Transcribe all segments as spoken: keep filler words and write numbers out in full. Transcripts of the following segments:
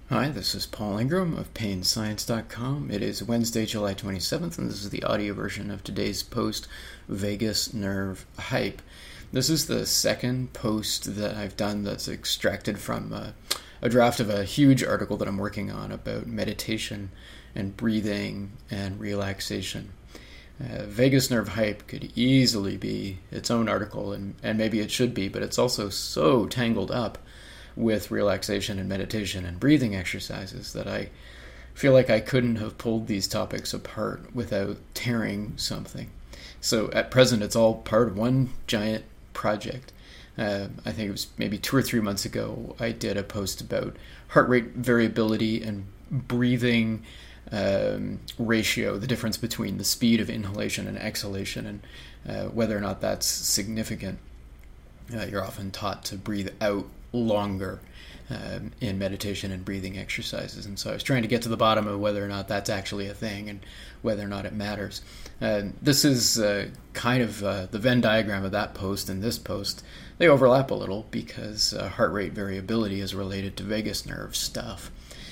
Hi, this is Paul Ingram of pain science dot com. It is Wednesday, July twenty-seventh, and this is the audio version of today's post, Vagus Nerve Hype. This is the second post that I've done that's extracted from a, a draft of a huge article that I'm working on about meditation and breathing and relaxation. Uh, Vagus Nerve Hype could easily be its own article, and, and maybe it should be, but it's also so tangled up with relaxation and meditation and breathing exercises that I feel like I couldn't have pulled these topics apart without tearing something. So at present, it's all part of one giant project. Uh, I think it was maybe two or three months ago, I did a post about heart rate variability and breathing um, ratio, the difference between the speed of inhalation and exhalation, and uh, whether or not that's significant. Uh, you're often taught to breathe out longer um, in meditation and breathing exercises, and so I was trying to get to the bottom of whether or not that's actually a thing and whether or not it matters. Uh, this is uh, kind of uh, the Venn diagram of that post and this post. They overlap a little because uh, heart rate variability is related to vagus nerve stuff.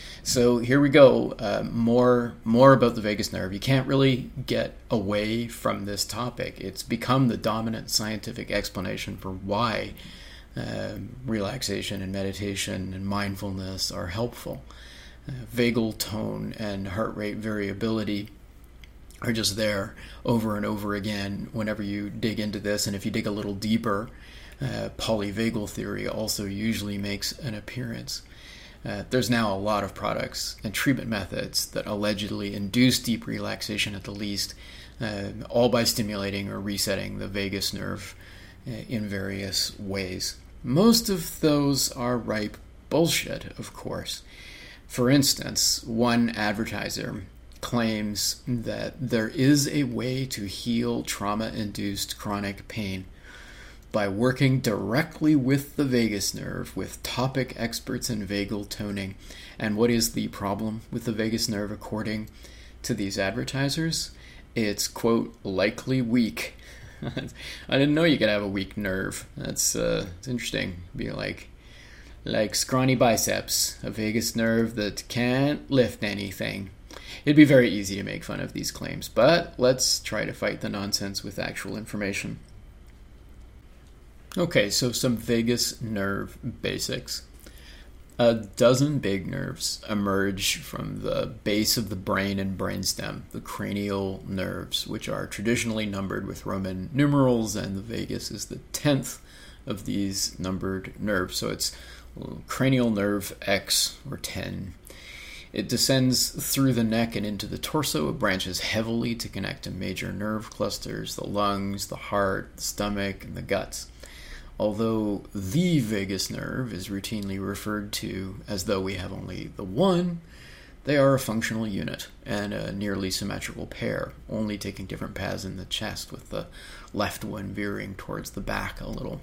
So here we go, uh, more more about the vagus nerve. You can't really get away from this topic. It's become the dominant scientific explanation for why uh, relaxation and meditation and mindfulness are helpful. Uh, vagal tone and heart rate variability are just there over and over again whenever you dig into this. And if you dig a little deeper, uh, polyvagal theory also usually makes an appearance. Uh, there's now a lot of products and treatment methods that allegedly induce deep relaxation at the least, uh, all by stimulating or resetting the vagus nerve uh, in various ways. Most of those are ripe bullshit, of course. For instance, one advertiser claims that there is a way to heal trauma-induced chronic pain by working directly with the vagus nerve with topic experts in vagal toning. And what is the problem with the vagus nerve according to these advertisers? It's, quote, likely weak. I didn't know you could have a weak nerve. That's uh, it's interesting. Be like, like scrawny biceps, a vagus nerve that can't lift anything. It'd be very easy to make fun of these claims, but let's try to fight the nonsense with actual information. Okay, so some vagus nerve basics. A dozen big nerves emerge from the base of the brain and brainstem, the cranial nerves, which are traditionally numbered with Roman numerals, and the vagus is the tenth of these numbered nerves. So it's cranial nerve X, or ten. It descends through the neck and into the torso. It branches heavily to connect to major nerve clusters, the lungs, the heart, the stomach, and the guts. Although the vagus nerve is routinely referred to as though we have only the one, they are a functional unit and a nearly symmetrical pair, only taking different paths in the chest, with the left one veering towards the back a little.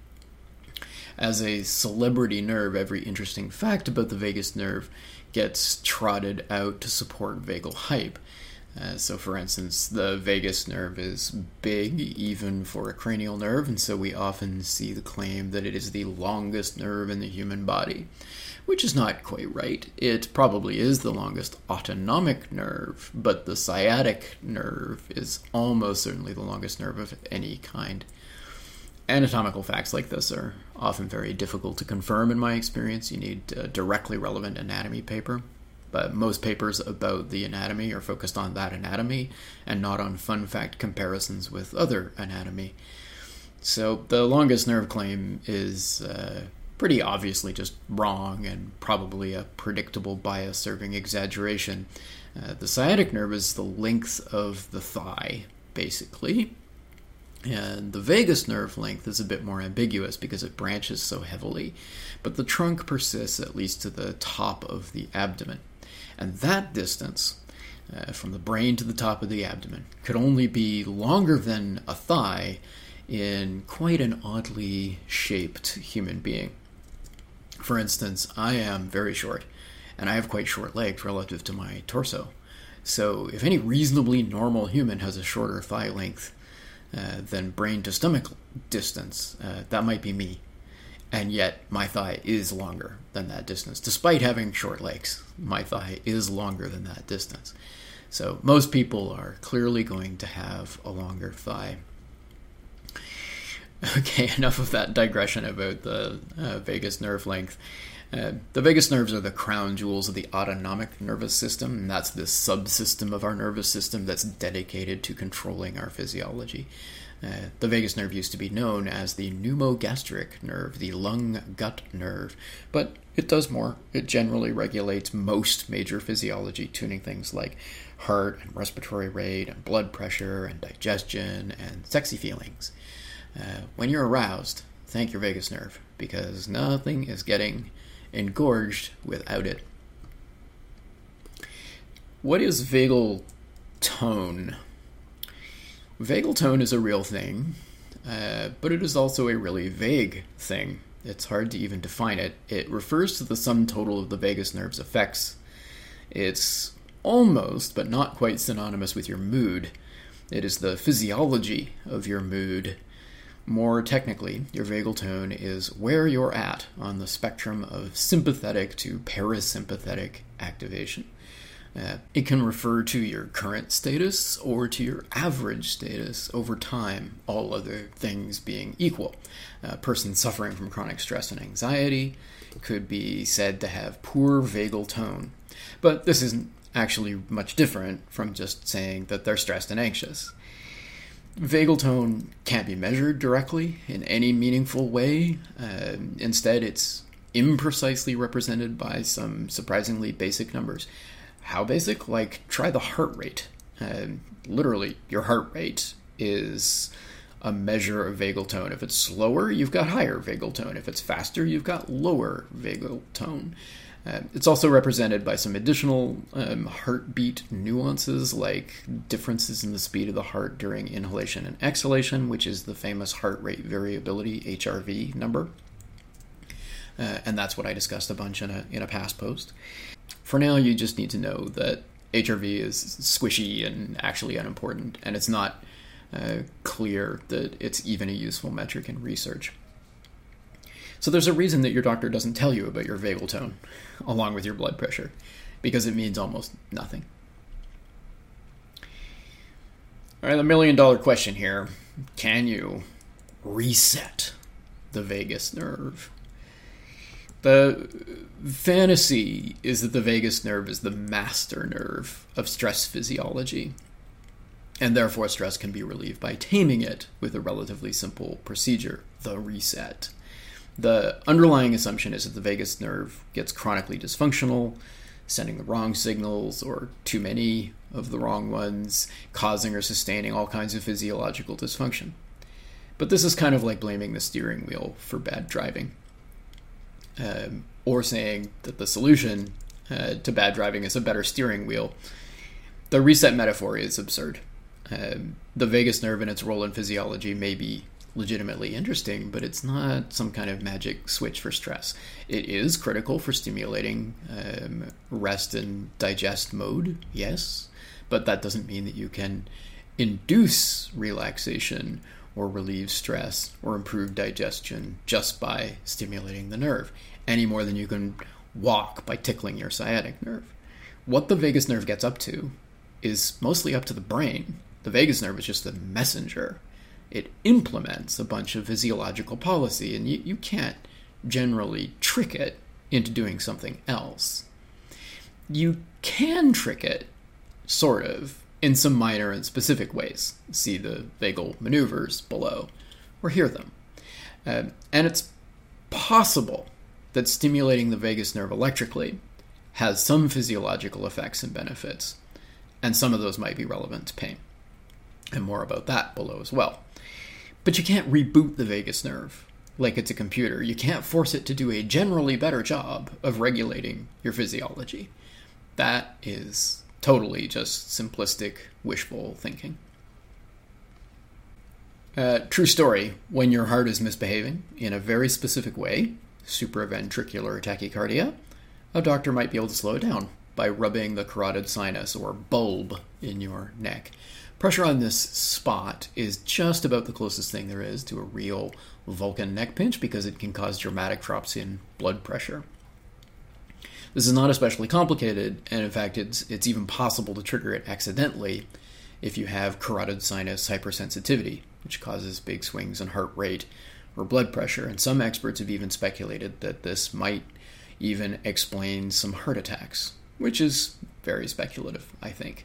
As a celebrity nerve, every interesting fact about the vagus nerve gets trotted out to support vagal hype. Uh, so, for instance, the vagus nerve is big even for a cranial nerve, and so we often see the claim that it is the longest nerve in the human body, which is not quite right. It probably is the longest autonomic nerve, but the sciatic nerve is almost certainly the longest nerve of any kind. Anatomical facts like this are often very difficult to confirm in my experience. You need a directly relevant anatomy paper. But most papers about the anatomy are focused on that anatomy and not on fun fact comparisons with other anatomy. So the longest nerve claim is uh, pretty obviously just wrong and probably a predictable bias-serving exaggeration. Uh, the sciatic nerve is the length of the thigh, basically. And the vagus nerve length is a bit more ambiguous because it branches so heavily, but the trunk persists at least to the top of the abdomen. And that distance, uh, from the brain to the top of the abdomen, could only be longer than a thigh in quite an oddly shaped human being. For instance, I am very short, and I have quite short legs relative to my torso. So if any reasonably normal human has a shorter thigh length uh, than brain to stomach distance, uh, that might be me. And yet, my thigh is longer than that distance. Despite having short legs, my thigh is longer than that distance. So most people are clearly going to have a longer thigh. Okay, enough of that digression about the uh, vagus nerve length. Uh, the vagus nerves are the crown jewels of the autonomic nervous system, and that's the subsystem of our nervous system that's dedicated to controlling our physiology. Uh, the vagus nerve used to be known as the pneumogastric nerve, the lung-gut nerve, but it does more. It generally regulates most major physiology, tuning things like heart and respiratory rate and blood pressure and digestion and sexy feelings. Uh, when you're aroused, thank your vagus nerve, because nothing is getting engorged without it. What is vagal tone? Vagal tone is a real thing, uh, but it is also a really vague thing. It's hard to even define it. It refers to the sum total of the vagus nerve's effects. It's almost, but not quite, synonymous with your mood. It is the physiology of your mood. More technically, your vagal tone is where you're at on the spectrum of sympathetic to parasympathetic activation. Uh, it can refer to your current status or to your average status over time, all other things being equal. A person suffering from chronic stress and anxiety could be said to have poor vagal tone. But this isn't actually much different from just saying that they're stressed and anxious. Vagal tone can't be measured directly in any meaningful way. Uh, instead, it's imprecisely represented by some surprisingly basic numbers. How basic? Like, try the heart rate. Uh, literally, your heart rate is a measure of vagal tone. If it's slower, you've got higher vagal tone. If it's faster, you've got lower vagal tone. Uh, it's also represented by some additional um, heartbeat nuances, like differences in the speed of the heart during inhalation and exhalation, which is the famous heart rate variability, H R V, number. Uh, and that's what I discussed a bunch in a, in a past post. For now, you just need to know that H R V is squishy and actually unimportant, and it's not uh, clear that it's even a useful metric in research. So there's a reason that your doctor doesn't tell you about your vagal tone, along with your blood pressure, because it means almost nothing. All right, the million dollar question here. Can you reset the vagus nerve? The fantasy is that the vagus nerve is the master nerve of stress physiology, and therefore stress can be relieved by taming it with a relatively simple procedure, the reset. The underlying assumption is that the vagus nerve gets chronically dysfunctional, sending the wrong signals or too many of the wrong ones, causing or sustaining all kinds of physiological dysfunction. But this is kind of like blaming the steering wheel for bad driving. Um, or saying that the solution uh, to bad driving is a better steering wheel. The reset metaphor is absurd. Um, the vagus nerve and its role in physiology may be legitimately interesting, but it's not some kind of magic switch for stress. It is critical for stimulating um, rest and digest mode, yes, but that doesn't mean that you can induce relaxation or relieve stress or improve digestion just by stimulating the nerve, any more than you can walk by tickling your sciatic nerve. What the vagus nerve gets up to is mostly up to the brain. The vagus nerve is just a messenger. It implements a bunch of physiological policy, and you, you can't generally trick it into doing something else. You can trick it, sort of, in some minor and specific ways. See the vagal maneuvers below, or hear them. Uh, and it's possible that stimulating the vagus nerve electrically has some physiological effects and benefits, and some of those might be relevant to pain. And more about that below as well. But you can't reboot the vagus nerve like it's a computer. You can't force it to do a generally better job of regulating your physiology. That is totally just simplistic, wishful thinking. Uh, true story, when your heart is misbehaving in a very specific way, supraventricular tachycardia, a doctor might be able to slow it down by rubbing the carotid sinus or bulb in your neck. Pressure on this spot is just about the closest thing there is to a real Vulcan neck pinch because it can cause dramatic drops in blood pressure. This is not especially complicated, and in fact it's it's even possible to trigger it accidentally if you have carotid sinus hypersensitivity, which causes big swings in heart rate or blood pressure. And some experts have even speculated that this might even explain some heart attacks, which is very speculative, I think.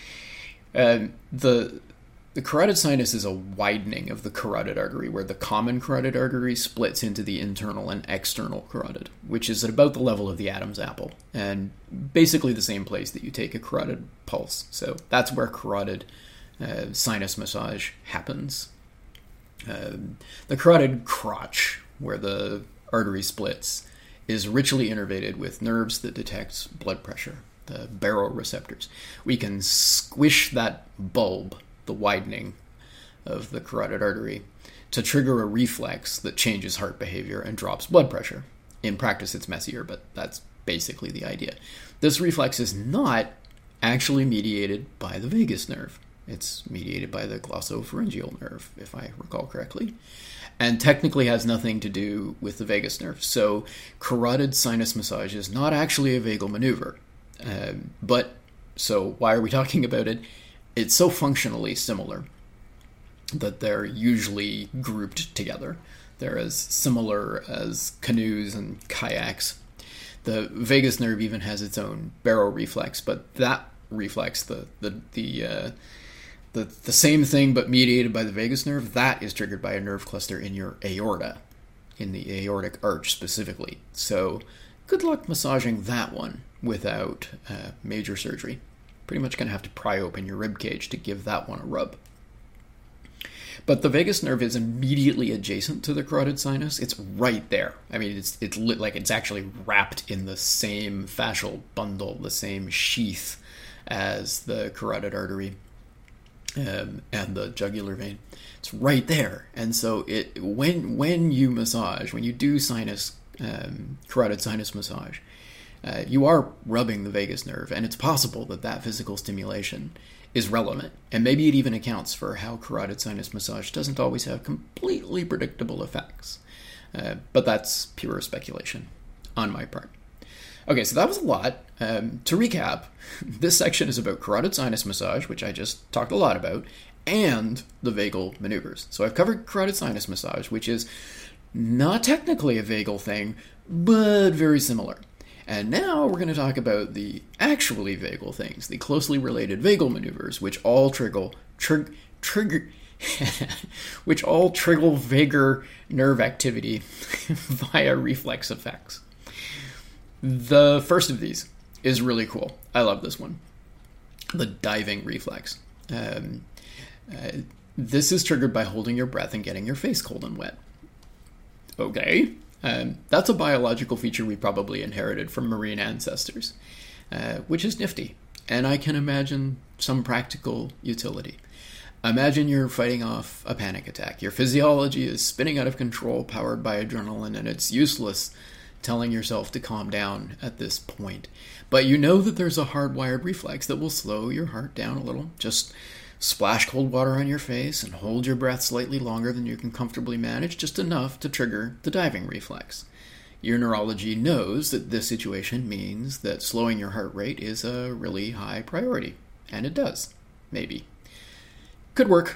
Um, the the carotid sinus is a widening of the carotid artery, where the common carotid artery splits into the internal and external carotid, which is at about the level of the Adam's apple, and basically the same place that you take a carotid pulse. So that's where carotid uh, sinus massage happens. Um, the carotid crotch, where the artery splits, is richly innervated with nerves that detect blood pressure, the baroreceptors. We can squish that bulb, the widening of the carotid artery, to trigger a reflex that changes heart behavior and drops blood pressure. In practice, it's messier, but that's basically the idea. This reflex is not actually mediated by the vagus nerve. It's mediated by the glossopharyngeal nerve, if I recall correctly, and technically has nothing to do with the vagus nerve. So carotid sinus massage is not actually a vagal maneuver. Um, but, so why are we talking about it? It's so functionally similar that they're usually grouped together. They're as similar as canoes and kayaks. The vagus nerve even has its own baroreflex, but that reflex, the the the uh, the the same thing but mediated by the vagus nerve, that is triggered by a nerve cluster in your aorta, in the aortic arch specifically. So good luck massaging that one without uh, major surgery. Pretty much going to have to pry open your rib cage to give that one a rub. But the vagus nerve is immediately adjacent to the carotid sinus. It's right there. I mean, it's it's lit like it's actually wrapped in the same fascial bundle, the same sheath as the carotid artery um, and the jugular vein. It's right there. And so it when when you massage, when you do sinus um, carotid sinus massage, Uh, you are rubbing the vagus nerve, and it's possible that that physical stimulation is relevant, and maybe it even accounts for how carotid sinus massage doesn't always have completely predictable effects. Uh, but that's pure speculation on my part. Okay, so that was a lot. Um, to recap, this section is about carotid sinus massage, which I just talked a lot about, and the vagal maneuvers. So I've covered carotid sinus massage, which is not technically a vagal thing, but very similar. And now we're going to talk about the actually vagal things, the closely related vagal maneuvers, which all trigger, trig, trigger, which all trigger vagal nerve activity via reflex effects. The first of these is really cool. I love this one. The diving reflex. Um, uh, this is triggered by holding your breath and getting your face cold and wet. Okay. Um, that's a biological feature we probably inherited from marine ancestors, uh, which is nifty, and I can imagine some practical utility. Imagine you're fighting off a panic attack. Your physiology is spinning out of control, powered by adrenaline, and it's useless telling yourself to calm down at this point. But you know that there's a hardwired reflex that will slow your heart down a little. Just splash cold water on your face and hold your breath slightly longer than you can comfortably manage, just enough to trigger the diving reflex. Your neurology knows that this situation means that slowing your heart rate is a really high priority. And it does. Maybe. Could work.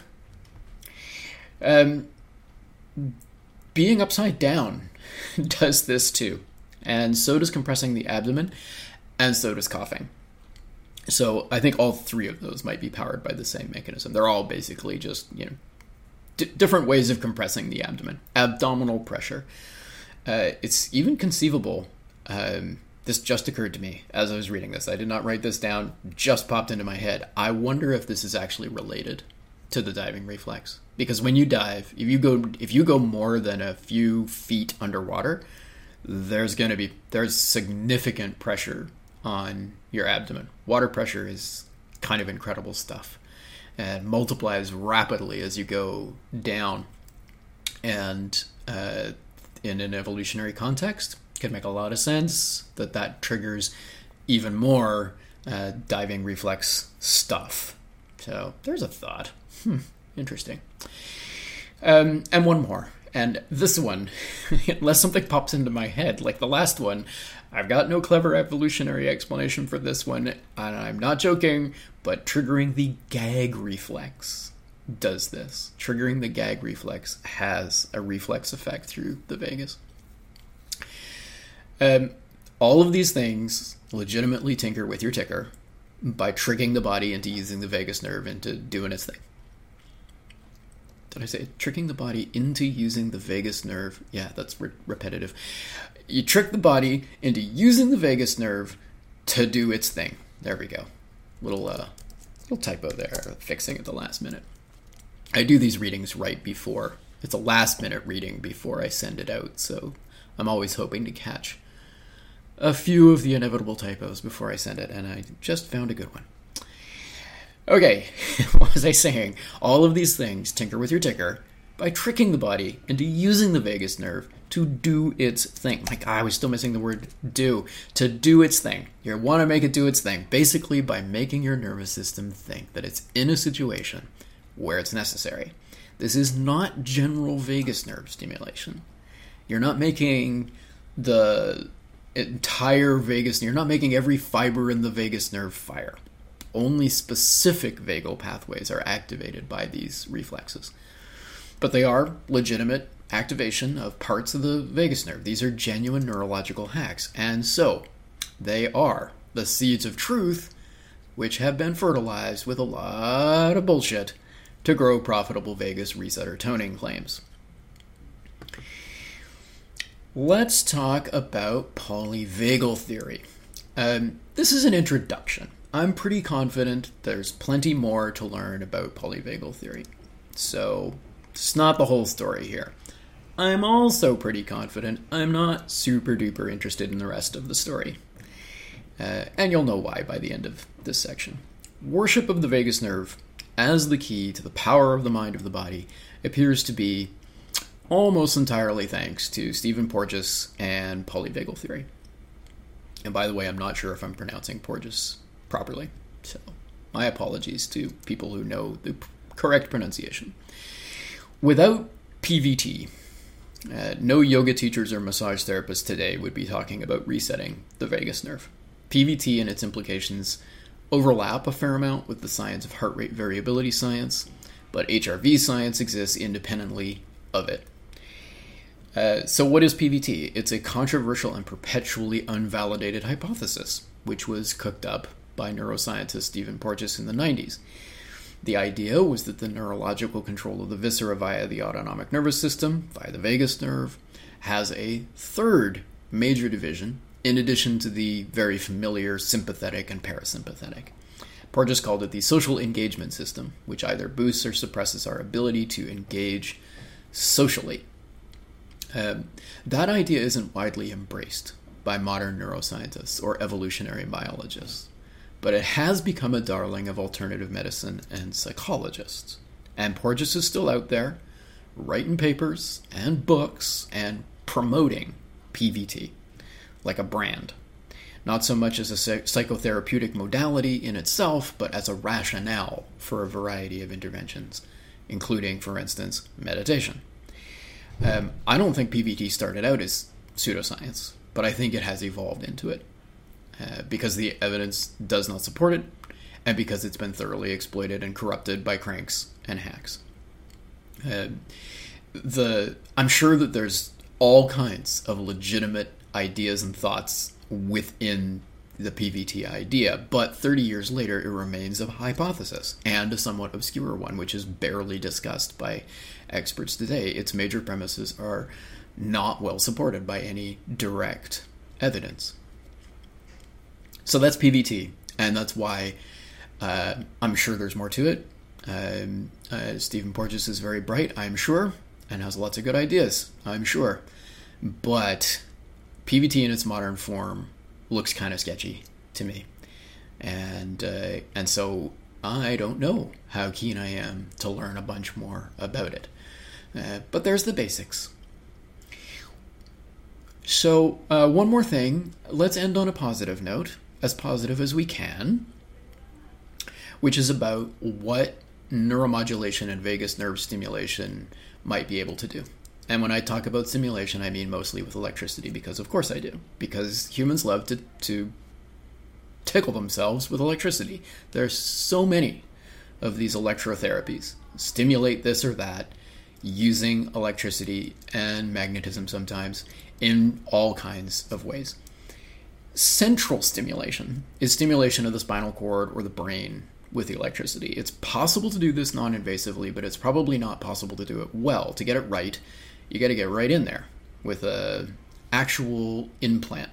Um, being upside down does this too. And so does compressing the abdomen, and so does coughing. So I think all three of those might be powered by the same mechanism. They're all basically just, you know, d- different ways of compressing the abdomen. Abdominal pressure. Uh, it's even conceivable. Um, this just occurred to me as I was reading this. I did not write this down. Just popped into my head. I wonder if this is actually related to the diving reflex. Because when you dive, if you go if you go more than a few feet underwater, there's going to be there's significant pressure on your abdomen. Water pressure is kind of incredible stuff and multiplies rapidly as you go down. And uh, in an evolutionary context, it can make a lot of sense that that triggers even more uh, diving reflex stuff. So there's a thought. Hmm, interesting. Um, and one more. And this one, unless something pops into my head, like the last one, I've got no clever evolutionary explanation for this one, and I'm not joking, but triggering the gag reflex does this. Triggering the gag reflex has a reflex effect through the vagus. Um, all of these things legitimately tinker with your ticker by tricking the body into using the vagus nerve into doing its thing. Did I say tricking the body into using the vagus nerve? Yeah, that's re- repetitive. You trick the body into using the vagus nerve to do its thing. There we go. Little uh, little typo there, fixing at the last minute. I do these readings right before. It's a last minute reading before I send it out, so I'm always hoping to catch a few of the inevitable typos before I send it, and I just found a good one. Okay, what was I saying? All of these things tinker with your ticker by tricking the body into using the vagus nerve to do its thing. Like, I was still missing the word do. To do its thing. You want to make it do its thing. Basically, by making your nervous system think that it's in a situation where it's necessary. This is not general vagus nerve stimulation. You're not making the entire vagus, you're not making every fiber in the vagus nerve fire. Only specific vagal pathways are activated by these reflexes. But they are legitimate activation of parts of the vagus nerve. These are genuine neurological hacks. And so, they are the seeds of truth which have been fertilized with a lot of bullshit to grow profitable vagus reset or toning claims. Let's talk about polyvagal theory. Um, this is an introduction. I'm pretty confident there's plenty more to learn about polyvagal theory. So, it's not the whole story here. I'm also pretty confident I'm not super duper interested in the rest of the story. Uh, and you'll know why by the end of this section. Worship of the vagus nerve as the key to the power of the mind of the body appears to be almost entirely thanks to Stephen Porges and polyvagal theory. And by the way, I'm not sure if I'm pronouncing Porges properly, so my apologies to people who know the p- correct pronunciation. Without P V T, uh, no yoga teachers or massage therapists today would be talking about resetting the vagus nerve. P V T and its implications overlap a fair amount with the science of heart rate variability science, but H R V science exists independently of it. Uh, so what is P V T? It's a controversial and perpetually unvalidated hypothesis, which was cooked up by neuroscientist Stephen Porges in the nineties. The idea was that the neurological control of the viscera via the autonomic nervous system, via the vagus nerve, has a third major division, in addition to the very familiar sympathetic and parasympathetic. Porges called it the social engagement system, which either boosts or suppresses our ability to engage socially. Um, that idea isn't widely embraced by modern neuroscientists or evolutionary biologists, but it has become a darling of alternative medicine and psychologists. And Porges is still out there, writing papers and books and promoting P V T like a brand. Not so much as a psychotherapeutic modality in itself, but as a rationale for a variety of interventions, including, for instance, meditation. Um, I don't think P V T started out as pseudoscience, but I think it has evolved into it. Uh, because the evidence does not support it, and because it's been thoroughly exploited and corrupted by cranks and hacks. Uh, the I'm sure that there's all kinds of legitimate ideas and thoughts within the P V T idea, but thirty years later it remains a hypothesis, and a somewhat obscure one, which is barely discussed by experts today. Its major premises are not well supported by any direct evidence. So that's P V T, and that's why uh, I'm sure there's more to it. Um, uh, Stephen Porges is very bright, I'm sure, and has lots of good ideas, I'm sure. But P V T in its modern form looks kind of sketchy to me. And, uh, and so I don't know how keen I am to learn a bunch more about it. Uh, but there's the basics. So uh, one more thing, let's end on a positive note. as positive as we can, which is about what neuromodulation and vagus nerve stimulation might be able to do. And when I talk about stimulation, I mean mostly with electricity, because of course I do. Because humans love to, to tickle themselves with electricity. There's so many of these electrotherapies. Stimulate this or that using electricity and magnetism sometimes in all kinds of ways. Central stimulation is stimulation of the spinal cord or the brain with the electricity. It's possible to do this non-invasively, but it's probably not possible to do it well. To get it right, you got to get right in there with a actual implant.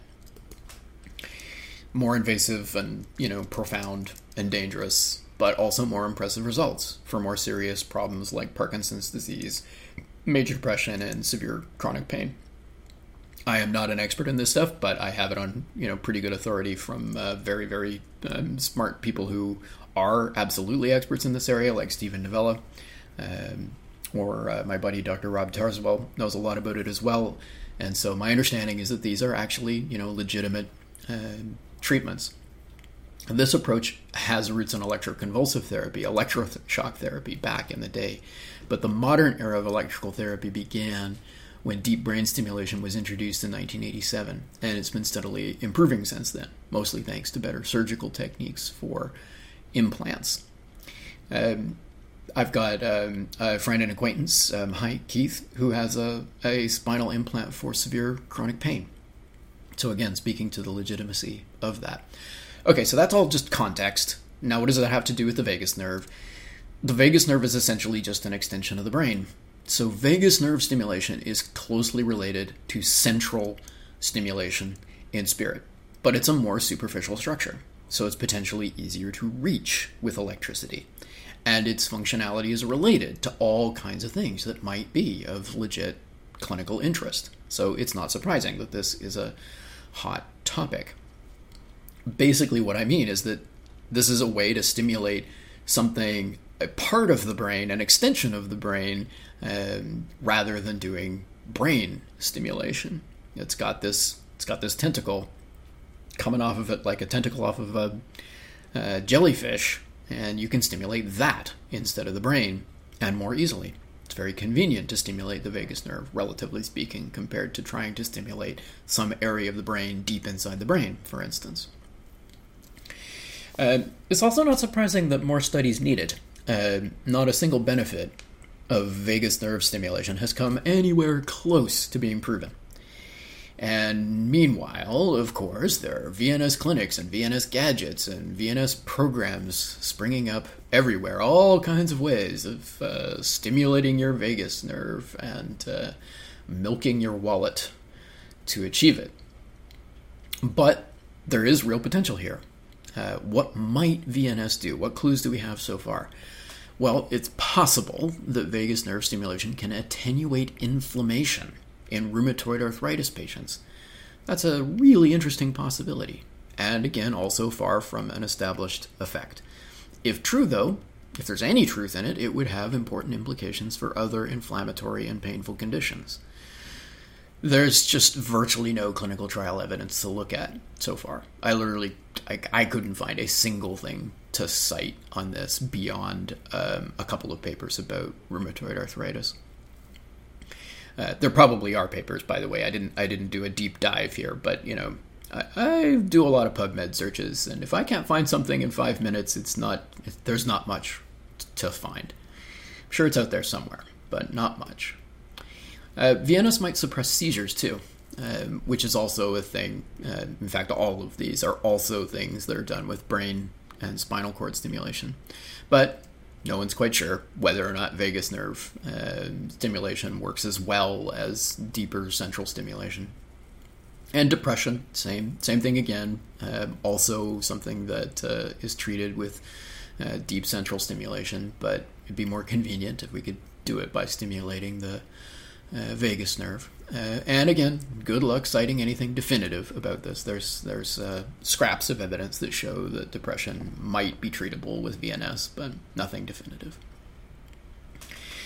More invasive and, you know, profound and dangerous, but also more impressive results for more serious problems like Parkinson's disease, major depression, and severe chronic pain. I am not an expert in this stuff, but I have it on, you know, pretty good authority from uh, very, very um, smart people who are absolutely experts in this area, like Stephen Novella, um, or uh, my buddy Doctor Rob Tarswell knows a lot about it as well. And so my understanding is that these are actually, you know, legitimate uh, treatments. This approach has roots in electroconvulsive therapy, electroshock therapy back in the day. But the modern era of electrical therapy began when deep brain stimulation was introduced in nineteen eighty-seven, and it's been steadily improving since then, mostly thanks to better surgical techniques for implants. Um, I've got um, a friend and acquaintance, um, hi, Keith, who has a, a spinal implant for severe chronic pain. So again, speaking to the legitimacy of that. Okay, so that's all just context. Now, what does that have to do with the vagus nerve? The vagus nerve is essentially just an extension of the brain. So vagus nerve stimulation is closely related to central stimulation in spirit, but it's a more superficial structure, so it's potentially easier to reach with electricity. And its functionality is related to all kinds of things that might be of legit clinical interest. So it's not surprising that this is a hot topic. Basically what I mean is that this is a way to stimulate something, a part of the brain, an extension of the brain, um, rather than doing brain stimulation. It's got this, it's got this tentacle coming off of it like a tentacle off of a, a jellyfish, and you can stimulate that instead of the brain, and more easily. It's very convenient to stimulate the vagus nerve, relatively speaking, compared to trying to stimulate some area of the brain deep inside the brain, for instance. Uh, it's also not surprising that more studies needed. Uh, not a single benefit of vagus nerve stimulation has come anywhere close to being proven. And meanwhile, of course, there are V N S clinics and V N S gadgets and V N S programs springing up everywhere, all kinds of ways of uh, stimulating your vagus nerve and uh, milking your wallet to achieve it. But there is real potential here. Uh, what might V N S do? What clues do we have so far? Well, it's possible that vagus nerve stimulation can attenuate inflammation in rheumatoid arthritis patients. That's a really interesting possibility, and again, also far from an established effect. If true, though, if there's any truth in it, it would have important implications for other inflammatory and painful conditions. There's just virtually no clinical trial evidence to look at so far. I literally, I, I couldn't find a single thing to cite on this beyond um, a couple of papers about rheumatoid arthritis. Uh, there probably are papers, by the way. I didn't, I didn't do a deep dive here, but you know, I, I do a lot of PubMed searches, and if I can't find something in five minutes, it's not, there's not much to find. I'm sure it's out there somewhere, but not much. Uh, V N S might suppress seizures too, um, which is also a thing. Uh, in fact, all of these are also things that are done with brain and spinal cord stimulation. But no one's quite sure whether or not vagus nerve uh, stimulation works as well as deeper central stimulation. And depression, same same thing again. Uh, also something that uh, is treated with uh, deep central stimulation, but it'd be more convenient if we could do it by stimulating the Uh, vagus nerve. Uh, and again, good luck citing anything definitive about this. There's there's uh, scraps of evidence that show that depression might be treatable with V N S, but nothing definitive.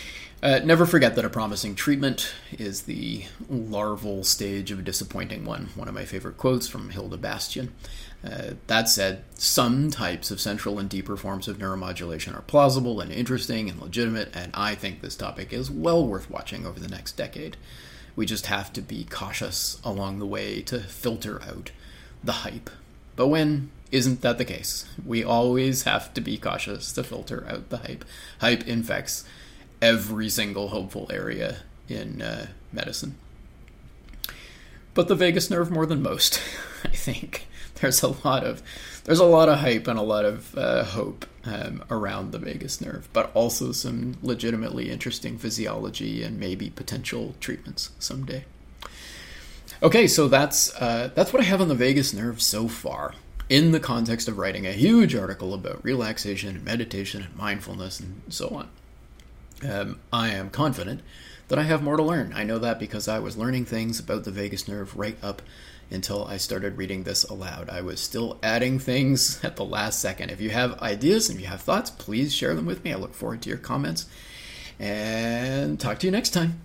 Uh, never forget that a promising treatment is the larval stage of a disappointing one. One of my favorite quotes from Hilda Bastian. Uh, that said, some types of central and deeper forms of neuromodulation are plausible and interesting and legitimate, and I think this topic is well worth watching over the next decade. We just have to be cautious along the way to filter out the hype. But when isn't that the case? We always have to be cautious to filter out the hype. Hype infects every single hopeful area in uh, medicine. But the vagus nerve more than most, I think. There's a lot of there's a lot of hype and a lot of uh, hope um, around the vagus nerve, but also some legitimately interesting physiology and maybe potential treatments someday. Okay, so that's uh, that's what I have on the vagus nerve so far, in the context of writing a huge article about relaxation and meditation and mindfulness and so on. Um, I am confident that I have more to learn. I know that because I was learning things about the vagus nerve right up until I started reading this aloud. I was still adding things at the last second. If you have ideas and if you have thoughts, please share them with me. I look forward to your comments. And talk to you next time.